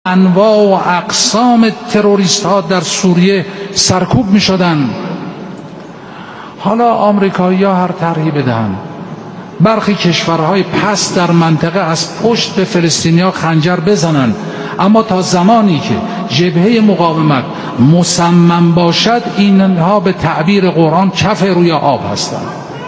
انواع و اقسام تروریست ها در سوریه سرکوب می شدن. حالا آمریکایی ها هر طرحی بدهند، برخی کشورهای پس در منطقه از پشت به فلسطینی ها خنجر بزنند، اما تا زمانی که جبهه مقاومت مصمم باشد اینها به تعبیر قرآن کف روی آب هستند.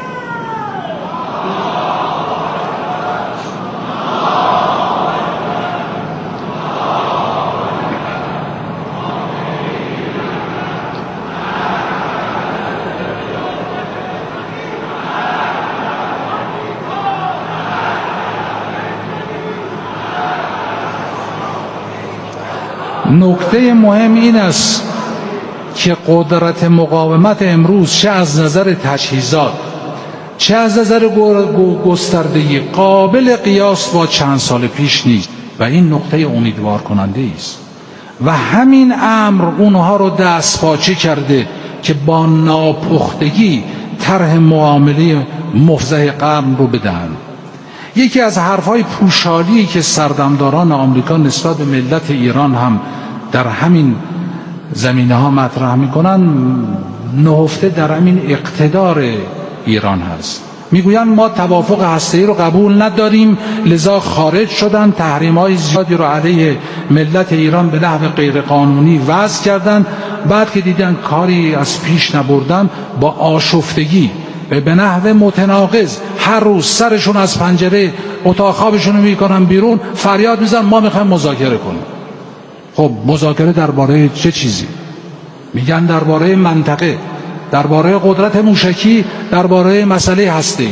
نکته مهم این است که قدرت مقاومت امروز چه از نظر تجهیزات چه از نظر گستردگی قابل قیاس با چند سال پیش نیست و این نکته امیدوار کننده است و همین امر اونها رو دستپاچه کرده که با ناپختگی طرح معامله مفضح قرن رو بدن. یکی از حرفهای پوشالی که سردمداران آمریکا نسبت به ملت ایران هم در همین زمینه ها مطرح میکنن نهفته در همین اقتدار ایران هست. میگویند ما توافق هسته‌ای رو قبول نداریم، لذا خارج شدن، تحریم‌های زیادی رو علیه ملت ایران به نحو غیرقانونی وضع کردن. بعد که دیدن کاری از پیش نبردن با آشفتگی به نحو متناقض هر روز سرشون از پنجره اتاق خوابشون رو میکنن بیرون، فریاد میزنن ما میخوایم مذاکره کنیم. خب مذاکره درباره چه چیزی؟ میگن درباره منطقه، درباره قدرت موشکی، درباره مسئله هسته‌ای.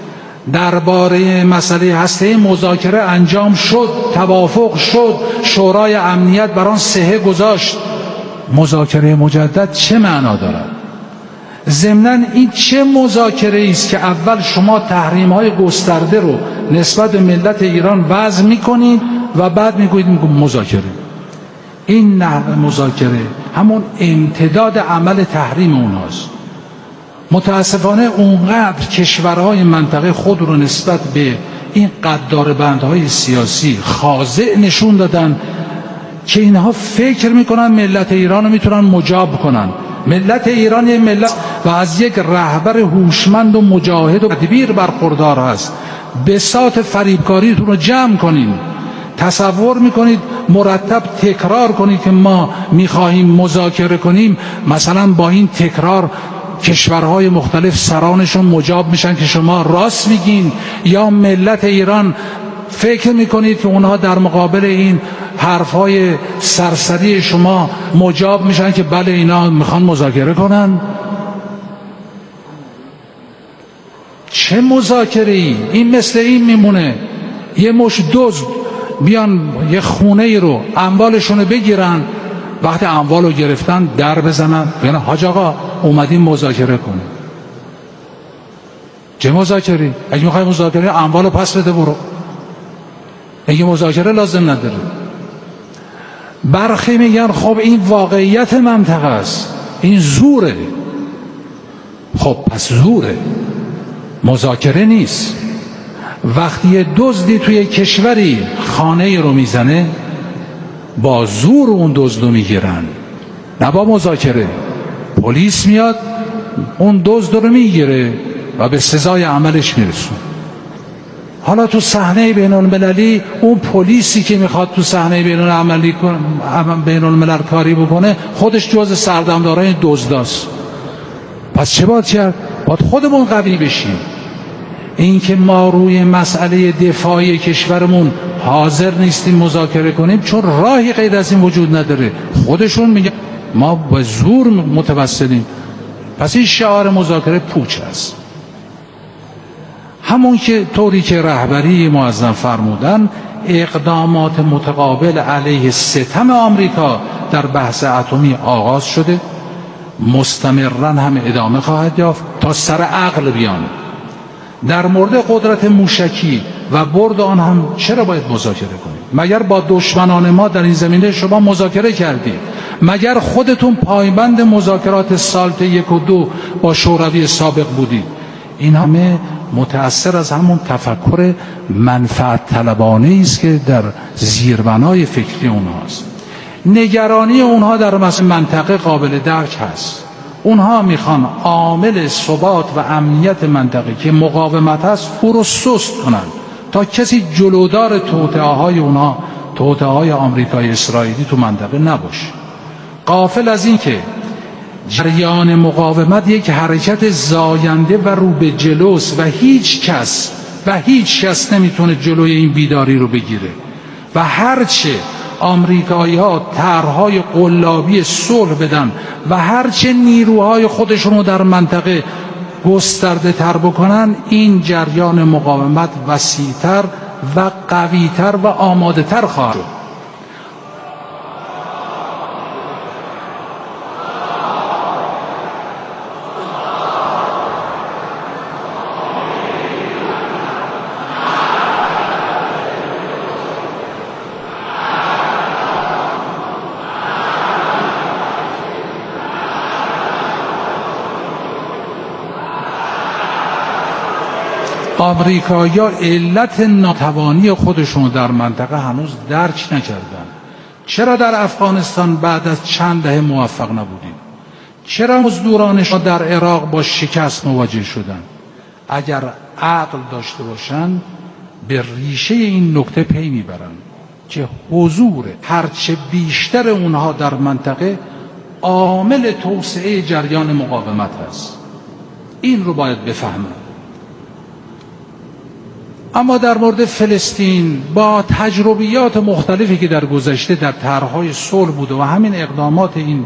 درباره مسئله هسته‌ای مذاکره انجام شد، توافق شد، شورای امنیت بر آن صحه گذاشت. مذاکره مجدد چه معنا دارد؟ ضمناً این چه مذاکره است که اول شما تحریم‌های گسترده رو نسبت به ملت ایران وضع می‌کنید و بعد میگویید مذاکره. این نحو مذاکره همون امتداد عمل تحریم اونهاست. متاسفانه اونقدر کشورهای منطقه خود رو نسبت به این قدردان‌بندهای سیاسی خاضع نشون دادن که اینها فکر میکنن ملت ایران رو میتونن مجاب کنن. ملت ایران یک ملت و از یک رهبر هوشمند و مجاهد و تدبیر برخوردار هست. بساط فریبکاریتون رو جمع کنین. تصور میکنید مرتب تکرار کنید که ما میخواهیم مذاکره کنیم، مثلا با این تکرار کشورهای مختلف سرانشون مجاب میشن که شما راست میگین، یا ملت ایران فکر میکنید که اونها در مقابل این حرفهای سرسری شما مجاب میشن که بله اینا میخوان مذاکره کنن؟ چه مذاکره ای؟ این مثل این میمونه یه مش دزد بیان یه خونه ای رو اموالشون بگیرن، وقتی اموال رو گرفتن در بزنن یعنی حاج آقا اومدیم مذاکره کنیم. چه مذاکره؟ اگه میخوای مذاکره اموال رو پس بده برو، اگه مذاکره لازم نداره. برخی میگن خب این واقعیت منطقه است، این زوره. خب پس زوره، مذاکره نیست. وقتی یه دزدی توی کشوری خانه ای رو میزنه با زور اون دزد رو میگیرن، نه با مذاکره. پلیس میاد اون دزد رو میگیره و به سزای عملش میرسون. حالا تو صحنه بین المللی اون پلیسی که میخواد تو صحنه بین الملل کاری بکنه خودش جز سردمدارای دزداست. پس چه باید کرد؟ باید خودمون قوی بشیم. این که ما روی مسئله دفاعی کشورمون حاضر نیستیم مذاکره کنیم چون راهی غیر از این وجود نداره. خودشون میگن ما به زور متوسلیم. پس این شعار مذاکره پوچ است. همون که طوری که رهبری معظم فرمودن، اقدامات متقابل علیه ستم آمریکا در بحث اتمی آغاز شده، مستمراً هم ادامه خواهد یافت تا سر عقل بیان. در مورد قدرت موشکی و برد آن هم چرا باید مذاکره کنید؟ مگر با دشمنان ما در این زمینه شما مذاکره کردید؟ مگر خودتون پایبند مذاکرات سالت 1 و 2 با شوروی سابق بودید؟ این همه متأثر از همون تفکر منفعت طلبانه است که در زیربنای فکری اونهاست. نگرانی اونها در منطقه قابل درک هست. اونها میخوان عامل ثبات و امنیت منطقه که مقاومت هست او رو سست کنن تا کسی جلودار توطئه‌های اونها، توطئه‌های آمریکای اسرائیلی تو منطقه نباشه. غافل از این که جریان مقاومت یک حرکت زاینده و رو به جلوست و هیچ کس نمیتونه جلوی این بیداری رو بگیره و هرچه آمریکایی‌ها طرح‌های قلابی صلح بدن و هرچه نیروهای خودشون رو در منطقه گسترده تر بکنن، این جریان مقاومت وسیع‌تر و قوی‌تر و آماده تر خواهد شد. آمریکایی‌ها علت ناتوانی خودشون در منطقه هنوز درک نکردن. چرا در افغانستان بعد از چند دهه موفق نبودیم؟ چرا مزدورانش در عراق با شکست مواجه شدن؟ اگر عقل داشته باشن به ریشه این نکته پی میبرن که حضور هرچه بیشتر اونها در منطقه عامل توسعه جریان مقاومت هست. این رو باید بفهمن. اما در مورد فلسطین با تجربیات مختلفی که در گذشته در طرح‌های صلح بوده و همین اقدامات این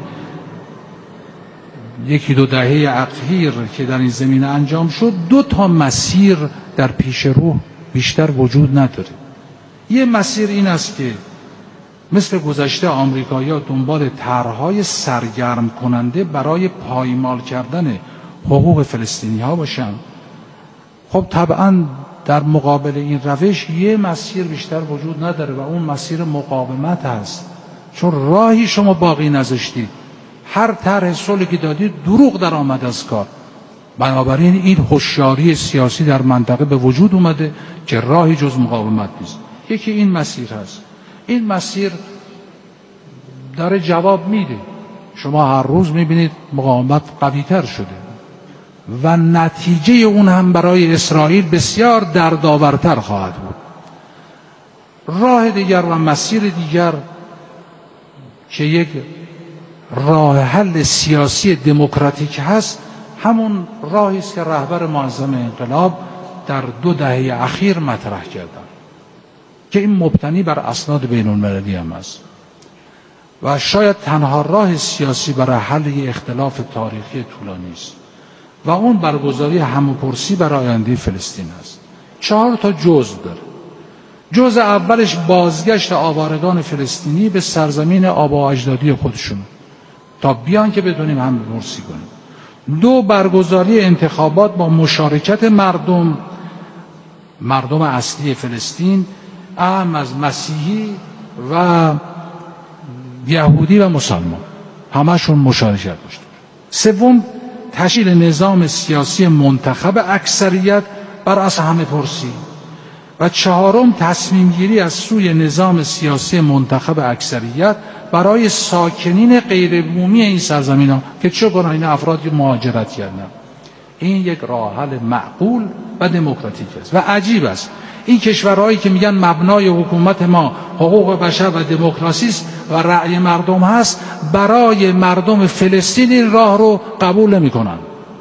یکی دو دهه اخیر که در این زمینه انجام شد، دو تا مسیر در پیش رو بیشتر وجود نداره. یه مسیر این است که مثل گذشته آمریکایی‌ها دنبال طرح‌های سرگرم کننده برای پایمال کردن حقوق فلسطینی‌ها باشن. خب طبعاً در مقابل این روش یه مسیر بیشتر وجود نداره و اون مسیر مقاومت هست، چون راهی شما باقی نذاشتید. هر طرح صلحی که دادید دروغ در آمد از کار. بنابراین این هوشیاری سیاسی در منطقه به وجود اومده که راهی جز مقاومت نیست. یکی این مسیر هست. این مسیر داره جواب میده. شما هر روز میبینید مقاومت قوی‌تر شده و نتیجه اون هم برای اسرائیل بسیار دردآورتر خواهد بود. راه دیگر و مسیر دیگر که یک راه حل سیاسی دموکراتیک هست، همون راهی است که رهبر معظم انقلاب در 2 دهه اخیر مطرح کردن که این مبتنی بر اسناد بین المللی هم است و شاید تنها راه سیاسی برای حل اختلاف تاریخی طولانی است و اون برگزاری همپرسی برای آینده فلسطین است. 4 تا جزء داره. جزء اولش بازگشت آوارگان فلسطینی به سرزمین آبا و اجدادی خودشون تا بیان که بتونیم همپرسی کنیم. 2 برگزاری انتخابات با مشارکت مردم اصلی فلسطین، اهم از مسیحی و یهودی و مسلمان، همشون مشارکت داشته. 3 تشکیل نظام سیاسی منتخب اکثریت بر اساس همه‌پرسی و 4 تصمیم گیری از سوی نظام سیاسی منتخب اکثریت برای ساکنین غیر بومی این سرزمین‌ها که چه کنن این افرادی مهاجرت کردن. این یک راه حل معقول و دموکراتیک است و عجیب است این کشورهایی که میگن مبنای حکومت ما حقوق بشر و دموکراسی است و رأی مردم هست، برای مردم فلسطین این راه رو قبول نمی‌کنن.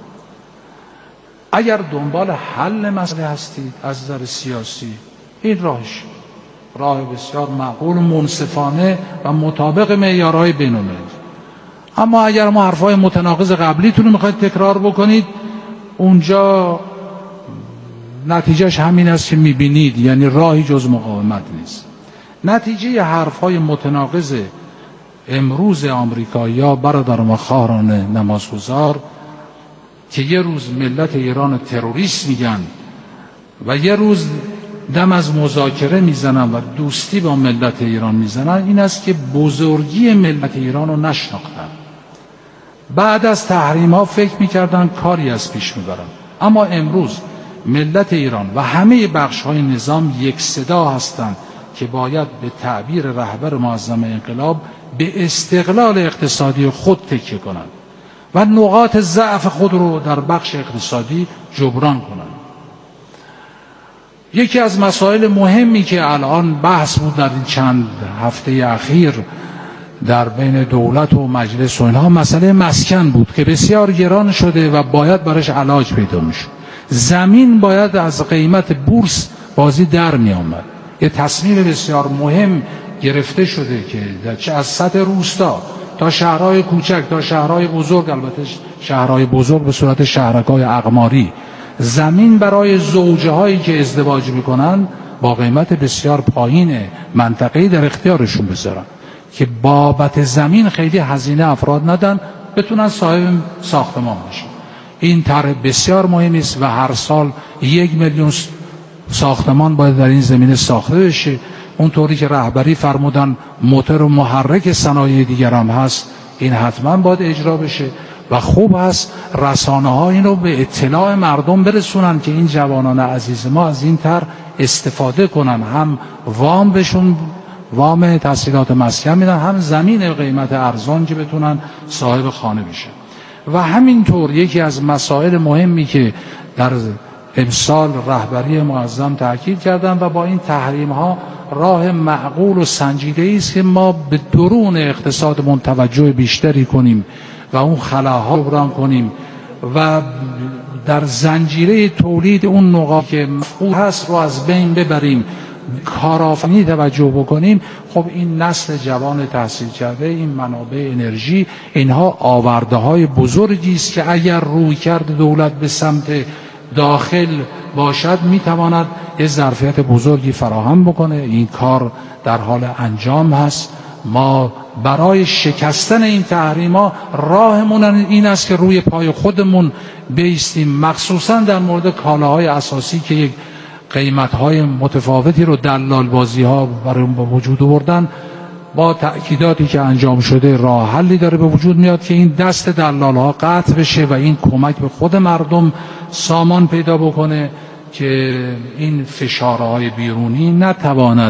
اگر دنبال حل مسئله هستید از نظر سیاسی، این راهش راه بسیار معقول و منصفانه و مطابق معیارهای بین‌المللی. اما اگر ما حرفای متناقض قبلیتون رو میخواید تکرار بکنید، اونجا نتیجهش همین است که میبینید، یعنی راهی جز مقاومت نیست. نتیجه حرفهای متناقض امروز آمریکایی‌ها، برادران و خواهران نمازگزار، که یه روز ملت ایران تروریست میگن و یه روز دم از مذاکره میزنن و دوستی با ملت ایران میزنن، این است که بزرگی ملت ایران رو نشناختن. بعد از تحریم ها فکر میکردن کاری از پیش میبرن. اما امروز ملت ایران و همه بخش‌های نظام یک صدا هستند که باید به تعبیر رهبر معظم انقلاب به استقلال اقتصادی خود تکیه کنند و نقاط ضعف خود رو در بخش اقتصادی جبران کنند. یکی از مسائل مهمی که الان بحث بود در این چند هفته اخیر در بین دولت و مجلس و اینها، مسئله مسکن بود که بسیار گران شده و باید برش علاج پیدا میشه. زمین باید از قیمت بورس بازی در می آمد. یه تصمیم بسیار مهم گرفته شده که چه از سطح روستا تا شهرهای کوچک تا شهرهای بزرگ، البته شهرهای بزرگ به صورت شهرک‌های اقماری، زمین برای زوجه هایی که ازدواج میکنن با قیمت بسیار پایین منطقه‌ای در اختیارشون بذارن که بابت زمین خیلی هزینه افراد ندن، بتونن صاحب ساختمان بشن. این طرح بسیار مهمی است و هر سال 1 میلیون ساختمان باید در این زمینه ساخته بشه. اونطوری که رهبری فرمودن موتور و محرک صنایع دیگر هم هست، این حتما باید اجرا بشه و خوب هست رسانه ها این رو به اطلاع مردم برسونن که این جوانان عزیز ما از این طرح استفاده کنن، هم وام بهشون وام تسهیلات مسکن میدن، هم زمین قیمت ارزان که بتونن صاحب خانه بشن. و همینطور یکی از مسائل مهمی که در امسال رهبری معظم تاکید کردن و با این تحریم ها راه معقول و سنجیده است که ما به درون اقتصادمون توجه بیشتری کنیم و اون خلاها رو جبران کنیم و در زنجیره تولید اون نقاط که مفقود هست رو از بین ببریم، کارآفرینی توجه بکنیم. خب این نسل جوان تحصیل کرده، این منابع انرژی، اینها آورده های بزرگی است که اگر روی کرد دولت به سمت داخل باشد میتواند یه ظرفیت بزرگی فراهم بکنه. این کار در حال انجام هست. ما برای شکستن این تحریما راهمون این است که روی پای خودمون بایستیم، مخصوصا در مورد کالاهای اساسی که یک قیمت‌های متفاوتی رو دلال بازی‌ها برای اون به وجود آوردن. با تأکیداتی که انجام شده راه حلی داره به وجود میاد که این دست دلال‌ها قطع بشه و این کمک به خود مردم سامان پیدا بکنه که این فشارهای بیرونی نتواند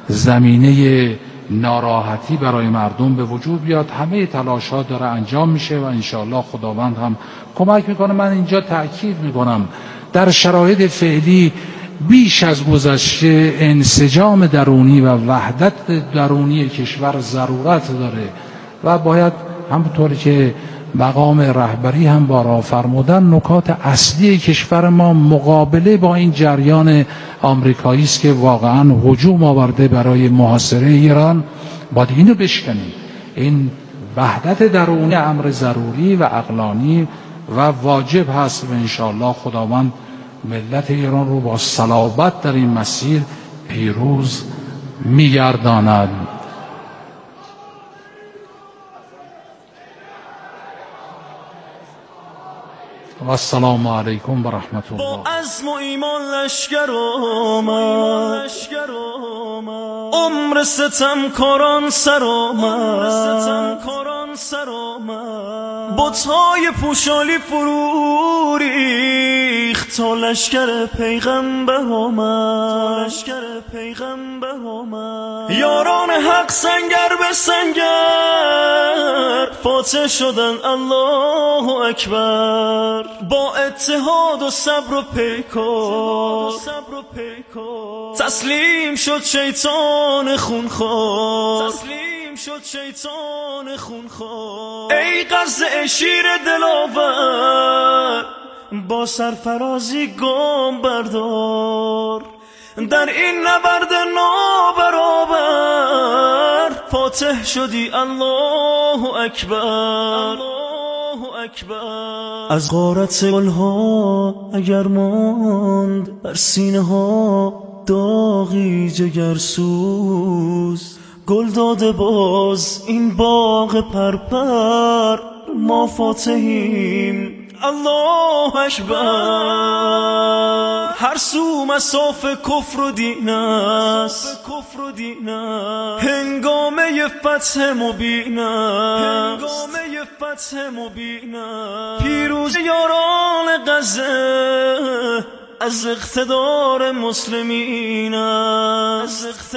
زمینه ناراحتی برای مردم به وجود بیاد. همه تلاش‌ها داره انجام میشه و انشاءالله خداوند هم کمک میکنه. من اینجا تأکید میکنم در شرایط فعلی بیش از گذشته انسجام درونی و وحدت درونی کشور ضرورت داره و باید همونطوری که مقام رهبری هم بارها فرمودن نکات اصلی کشور ما مقابله با این جریان آمریکایی است که واقعا هجوم آورده برای محاصره ایران. باید اینو بشکنیم. این وحدت درونی امر ضروری و عقلانی و واجب هست و انشاءالله خداوند ملت ایران رو با صلابت در این مسیر پیروز می‌گرداند. و السلام علیکم و رحمت الله. با عزم و ایمان لشکر آمد، عمر ستمکاران سر آمد، بت‌های پوشالی فرو ریخت تا لشکر پیغمبر آمد، یاران حق سنگر به سنگر فاتح شدن الله اکبر. با اتحاد و صبر و پیکار تسلیم شد شیطان خونخوار، ای قزه شیر دلاور با سرفرازی گام بردار. در این نبرد نابرابر فاتح شدی الله اکبر. از غارت گلها اگر ماند بر سینه ها داغی جگرسوز، گل داده باز این باغ پرپر ما فاتحیم الله اکبر. هر سو مساف کفر و دین است، هنگامه فتح مبین است، پیروز یاران غزه از اقتدار مسلمین است،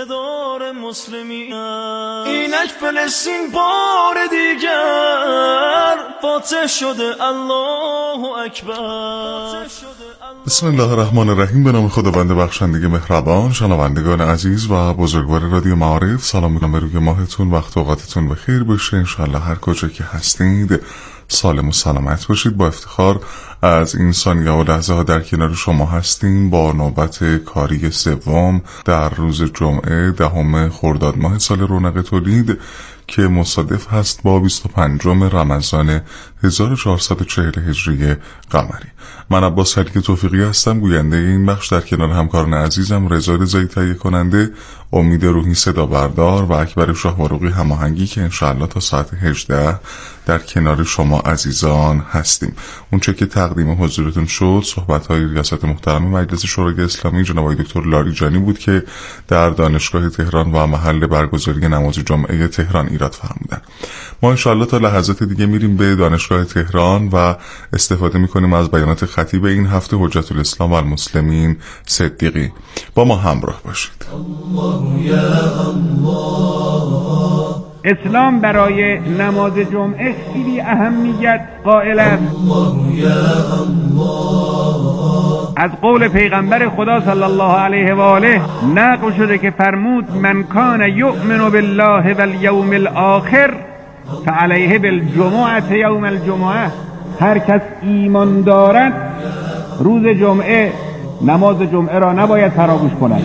اینک فلسطین بار دیگر فاتح شده. الله اکبر. بسم الله الرحمن الرحیم. به نام خداوند بخشنده مهربان. شنوندگان عزیز و بزرگوار رادیو معارف، سلام میکنم به روی ماهتون، وقت و اوقاتتون بخیر باشه. انشالله هر کجا که هستید سالم و سلامت باشید. با افتخار از این ثانیه و لحظه ها در کنار شما هستیم با نوبت کاری سوم در روز جمعه 10 خرداد ماه سال رونق تولید که مصادف هست با 25 رمضان 1440 هجری قمری. من عباس حلیک توفیقی هستم، گوینده این بخش، در کنار همکاران عزیزم رضا رضایی تهیه کننده، امید روحی صدا بردار و اکبر شاهوارقی هماهنگی که انشاءالله تا ساعت 18 در کنار شما عزیزان هستیم. اونچه که تقدیم حضورتون شد صحبت‌های ریاست محترم مجلس شورای اسلامی جناب آقای دکتر لاریجانی بود که در دانشگاه تهران و محل برگزاری نماز جمعه تهران ایراد فرمودن. ما انشاءالله تا لحظات دیگه میریم به دانشگاه تهران و استفاده میکنیم از بیانات خطیب این هفته حجت الاسلام و المسلمین صدیقی. با ما همراه باشید. الله یا الله. اسلام برای نماز جمعه خیلی اهمیت قائل است. الله یا الله. از قول پیغمبر خدا صلی الله علیه و آله نقل شده که فرمود من کان یؤمن بالله والیوم الاخر فعلیه بالجمعه یوم الجمعه. هر کس ایمان دارد روز جمعه نماز جمعه را نباید فراموش کند.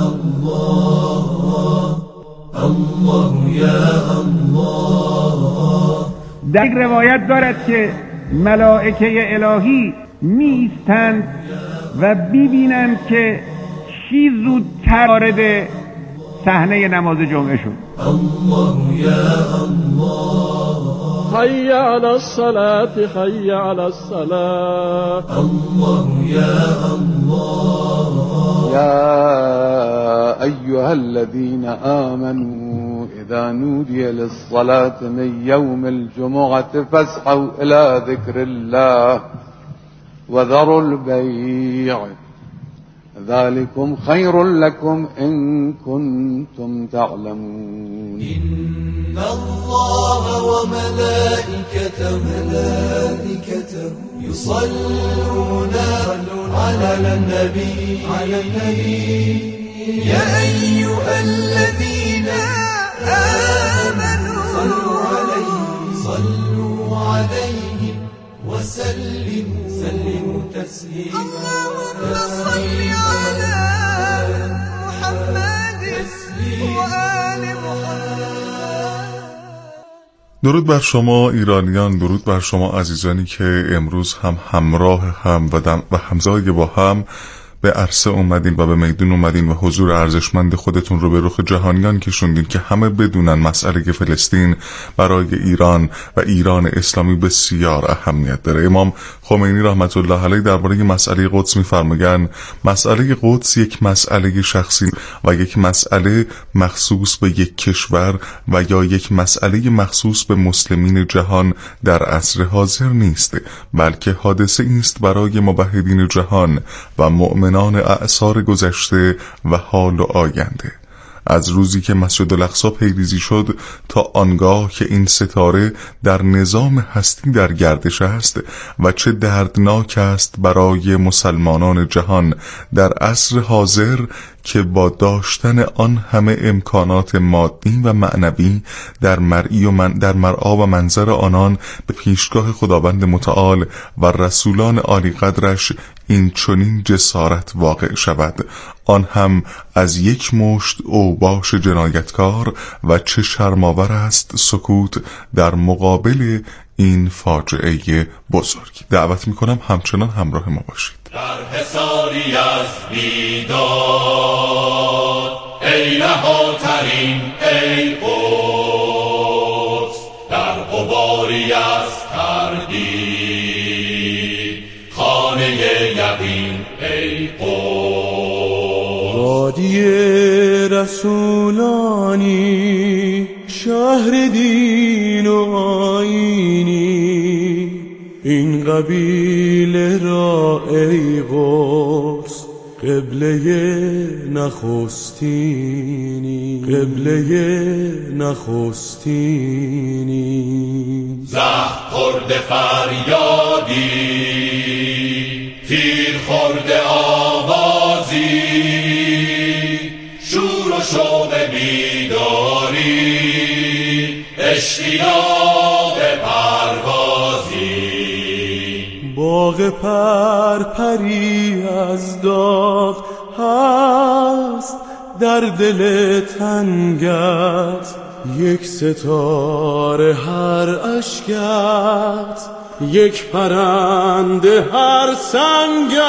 الله یا الله. در یک روایت دارد که ملائکه الهی می ایستند و ببینند که چی زودتر وارد صحنه نماز جمعه شد. الله یا الله. حي على الصلاة حي على الصلاة. الله يا الله. يا أيها الذين آمنوا إذا نودي للصلاة من يوم الجمعة فاسعوا إلى ذكر الله وذروا البيع ذلكم خير لكم إن كنتم تعلمون. إن الله وملائكته يصلون على النبي يا أيها الذين آمنوا صلوا عليه وسلموا تسليما. اللهم صل على محمد وآل محمد. درود بر شما ایرانیان، درود بر شما عزیزانی که امروز هم همراه هم و همزای با هم به عرصه اومدین و به میدون اومدین و حضور ارزشمند خودتون رو به رخ جهانیان کشوندین که همه بدونن مسئله فلسطین برای ایران و ایران اسلامی بسیار اهمیت داره. امام خمینی رحمت الله علیه درباره مسئله قدس می‌فرمایند مسئله قدس یک مسئله شخصی و یک مسئله مخصوص به یک کشور و یا یک مسئله مخصوص به مسلمین جهان در عصر حاضر نیست، بلکه حادثه است برای موحدین جهان و مؤمنان اعصار گذشته و حال و آینده. از روزی که مسجد الاقصی پیریزی شد تا آنگاه که این ستاره در نظام هستی در گردش است و چه دردناک است برای مسلمانان جهان در عصر حاضر که با داشتن آن همه امکانات مادی و معنوی در مرعا و منظر آنان به پیشگاه خداوند متعال و رسولان عالی قدرش این چنین جسارت واقع شود، آن هم از یک مشت اوباش جنایتکار، و چه شرم‌آور است سکوت در مقابل این فاجعه بزرگ. دعوت میکنم همچنان همراه ما باشید. در حصاری از بیداد ای رهاترین ای قدس، در غباری از تردید رسولانی، شهر دین و آیینی، این قبیله را ای قدس قبله نخستینی، قبله نخستینی. زخم خورده فریادی، تیر خورده آوازی، شور و شوق بیداری، اشتیاق پروازی. باغ پرپری از داغ هست در دل تنگت، یک ستاره هر اشکت، یک پرنده هر سنگت.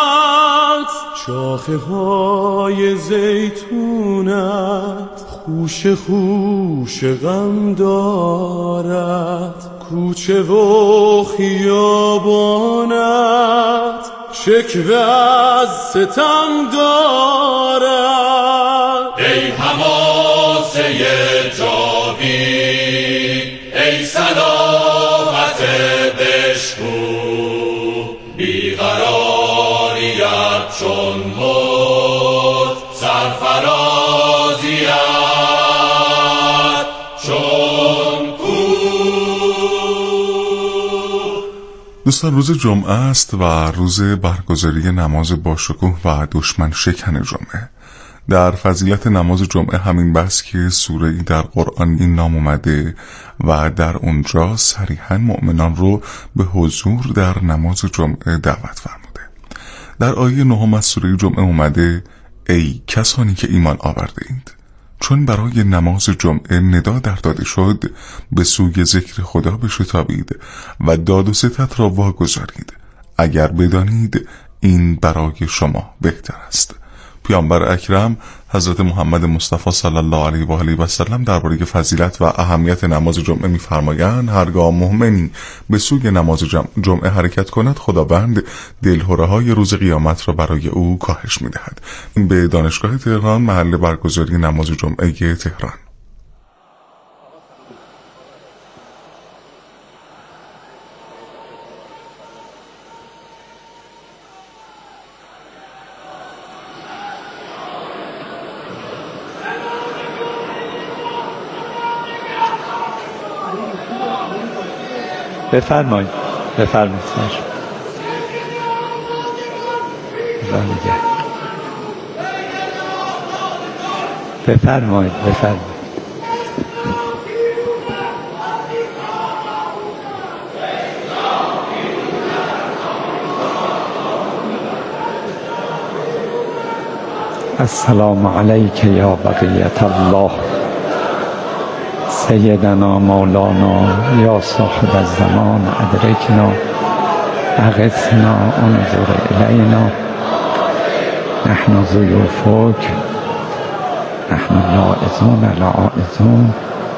شاخه های زیتونت خوش خوش غم دارد، کوچه و خیابانت شکوه از ستم دارد. ای حماسه جاوید، ای صداقت بشکوه، بیقراریت چون موج، سرفرازیت چون کوه. دوستان، روز جمعه است و روز برگزاری نماز باشکوه و دشمن شکن جمعه. در فضیلت نماز جمعه همین بس که سوره‌ای در قرآن این نام اومده و در اونجا صریحاً مؤمنان رو به حضور در نماز جمعه دعوت فرموده. در آیه 9 از سوره جمعه اومده ای کسانی که ایمان آورده اید، چون برای نماز جمعه ندا در داده شد به سوی ذکر خدا بشتابید و داد و ستد را واگذارید، اگر بدانید این برای شما بهتر است. پیامبر اکرم حضرت محمد مصطفی صلی الله علیه و آله و سلم درباره فضیلت و اهمیت نماز جمعه می‌فرمایند هرگاه مؤمنی به سوی نماز جمعه حرکت کند، خداوند دلهره‌های روز قیامت را برای او کاهش می‌دهد. به دانشگاه تهران، محل برگزاری نماز جمعه تهران. بفرمایید بفرمایید. بفرمایید بفرمایید. السلام علیک یا بقیت الله، سیدنا مولانا یا صاحب الزمان، ادرکنا اغثنا انظر الینا، نحن ضیوفک، نحن لائزون.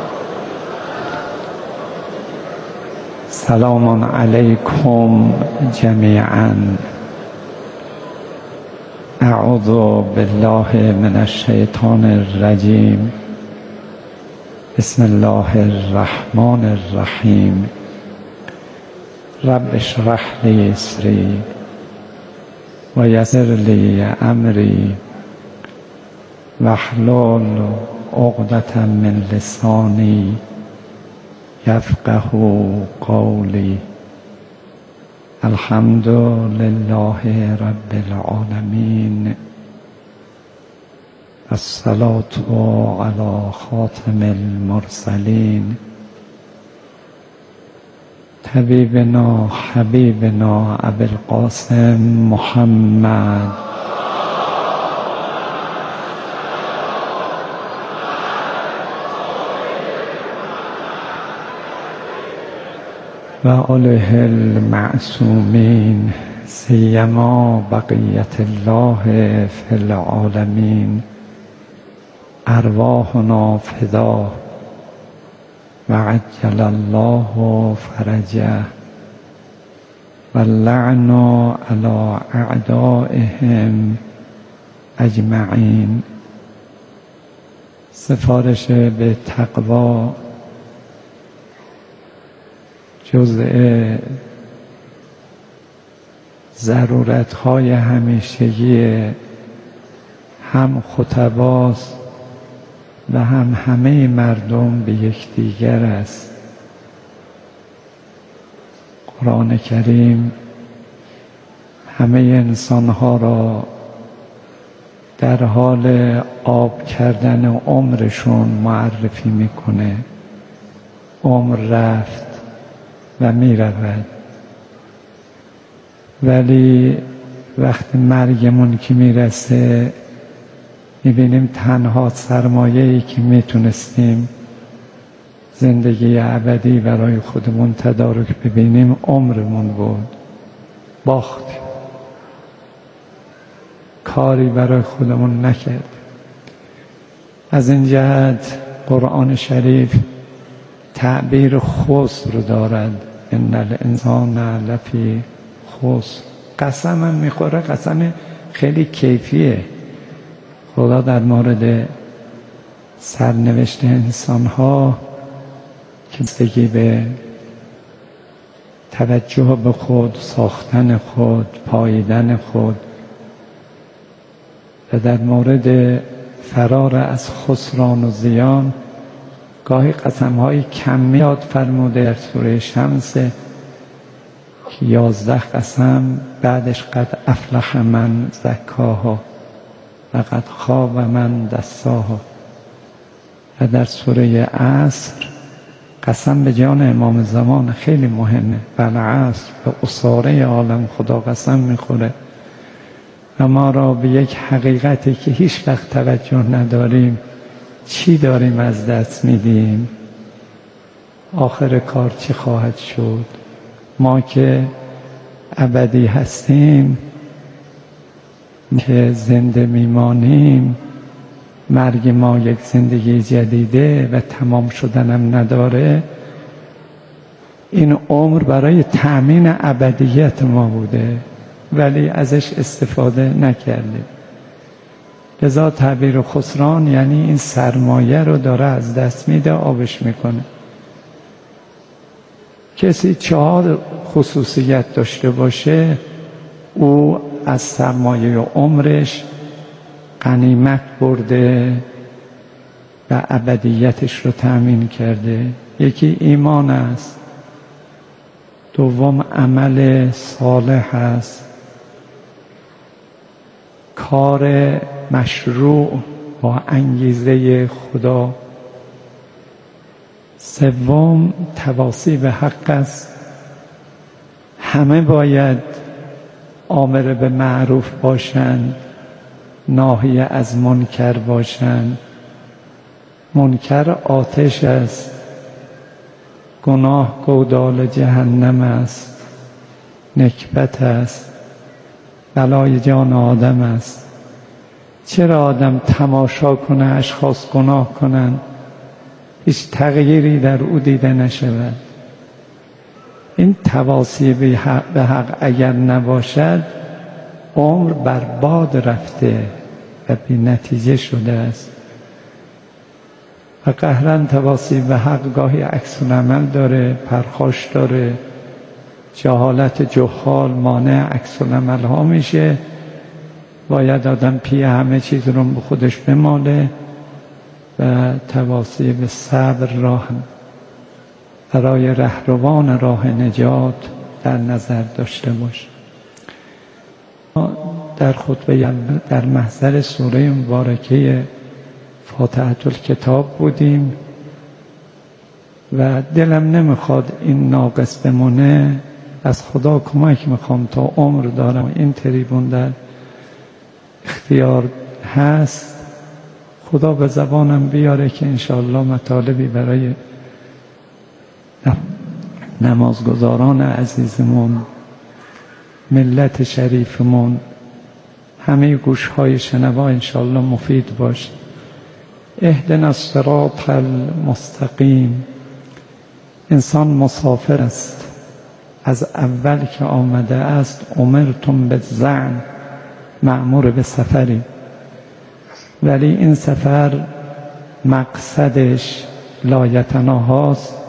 سلام علیکم جمیعا. اعوذ بالله من الشیطان الرجیم. بسم الله الرحمن الرحیم. رب اشرح لی صدری و یسر لی امری واحلل عقدة من لسانی یفقهوا قولی. الحمد لله رب العالمین. الصلاة علی خاتم المرسلین، طبیبنا حبیبنا ابی القاسم محمد و آله المعصومین، سیما بقیت الله فی العالمین. ارواحنا فدا و عجل الله فرجه و اللعن علی اعدائهم اجمعین. سفارش به تقوا جزء ضرورت‌های همیشگی هم خطباست و هم همه مردم به یکدیگر است. قرآن کریم همه انسان‌ها را در حال آب کردن عمرشون معرفی میکنه. عمر رفت و میرود، ولی وقتی مرگمون که میرسه میبینیم تنها سرمایه‌ای که میتونستیم زندگی ابدی برای خودمون تدارک ببینیم عمرمون بود. باختیم، کاری برای خودمون نکردیم. از این جهت قرآن شریف تعبیر خسر رو دارد. ان الانسان لفی خسر. قسم هم میخوره، قسم خیلی کیفیه. خدا در مورد سرنوشت انسان‌ها که بستگی به توجه به خود، ساختن خود، پاییدن خود و در مورد فرار از خسران و زیان گاهی قسم‌های کمی یاد فرموده. در سوره شمس که 11 قسم بعدش قد افلح من زکاها و قد خاب من دساها. و در سوره عصر قسم به جان امام زمان خیلی مهمه. والعصر به اساره عالم خدا قسم میخوره و ما را به یک حقیقتی که هیچ وقت توجه نداریم، چی داریم از دست میدیم، آخر کار چی خواهد شد. ما که ابدی هستیم، که زنده میمانیم، مرگ ما یک زندگی جدیده و تمام شدنم نداره. این عمر برای تأمین ابدیت ما بوده ولی ازش استفاده نکردیم. لذا تعبیر خسران یعنی این سرمایه رو داره از دست میده، آبش میکنه. کسی 4 خصوصیت داشته باشه، او از سرمایه عمرش غنیمت برده و ابدیتش رو تأمین کرده. یکی ایمان است، دوم عمل صالح است، کار مشروع با انگیزه خدا، سوم تواصی به حق است. همه باید آمر به معروف باشند، ناهی از منکر باشند. منکر آتش است، گناه گودال جهنم است، نکبت است، بلای جان آدم است. چرا آدم تماشا کنه اشخاص گناه کنند، هیچ تغییری در او دیده نشود؟ این تواصی به حق اگر نباشد، عمر برباد رفته و بی نتیجه شده است. و قهراً تواصی به حق گاهی عکس العمل داره، پرخاش داره. جهالت جهال مانع عکس العمل ها میشه. باید آدم پی همه چیز رو به خودش بماله و تواصی به صبر راه برای رهروان راه نجات در نظر داشته باشه. در خطبه در محضر سوره مبارکه فاتحه الکتاب بودیم و دلم نمیخواد این ناقص بمونه. از خدا کمک میخوام تا عمر دارم این تریبون در اختیار هست، خدا به زبانم بیاره که انشاءالله مطالبی برای نمازگزاران عزیزمون، ملت شریفمون، همه گوشهای شنوا انشاءالله مفید باشه. اهدنا الصراط المستقیم. انسان مسافر است. از اول که آمده است امرتم بالزعم، مأمور به سفری، ولی این سفر مقصدش لایتناهاست